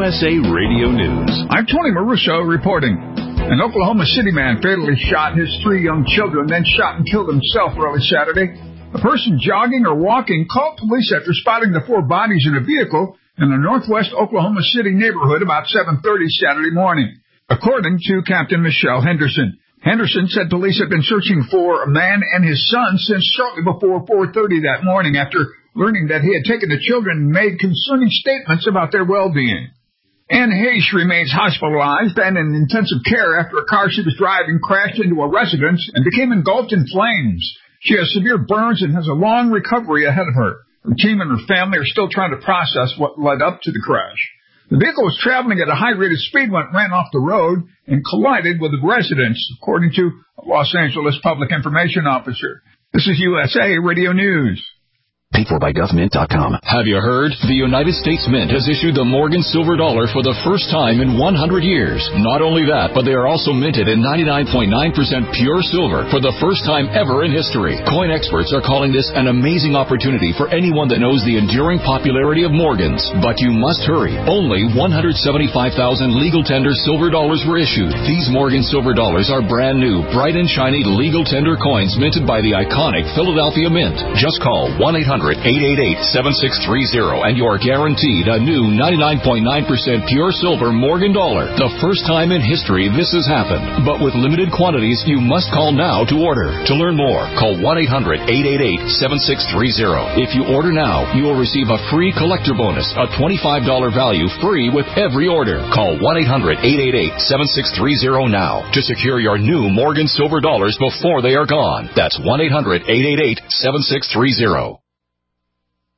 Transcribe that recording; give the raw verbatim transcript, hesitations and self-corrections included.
S A Radio News. I'm Tony Maruso reporting. An Oklahoma City man fatally shot his three young children, then shot and killed himself early Saturday. A person jogging or walking called police after spotting the four bodies in a vehicle in a northwest Oklahoma City neighborhood about seven thirty Saturday morning, according to Captain Michelle Henderson. Henderson said police had been searching for a man and his son since shortly before four thirty that morning after learning that he had taken the children and made concerning statements about their well-being. Ann Hayes remains hospitalized and in intensive care after a car she was driving crashed into a residence and became engulfed in flames. She has severe burns and has a long recovery ahead of her. Her team and her family are still trying to process what led up to the crash. The vehicle was traveling at a high rate of speed when it ran off the road and collided with a residence, according to a Los Angeles public information officer. This is U S A Radio News. Paid for by government dot com. Have you heard? The United States Mint has issued the Morgan Silver Dollar for the first time in one hundred years. Not only that, but they are also minted in ninety-nine point nine percent pure silver for the first time ever in history. Coin experts are calling this an amazing opportunity for anyone that knows the enduring popularity of Morgans. But you must hurry. Only one hundred seventy-five thousand legal tender silver dollars were issued. These Morgan Silver Dollars are brand new, bright and shiny legal tender coins minted by the iconic Philadelphia Mint. Just call one eight hundred eight eight eight seven six three zero and you're guaranteed a new ninety-nine point nine percent pure silver Morgan dollar. The first time in history this has happened. But with limited quantities, you must call now to order. To learn more, call one eight hundred eight eight eight seven six three zero. If you order now, you will receive a free collector bonus, a twenty-five dollars value free with every order. Call one eight hundred eight eight eight seven six three zero now to secure your new Morgan Silver Dollars before they are gone. That's one eight hundred eight eight eight seven six three zero.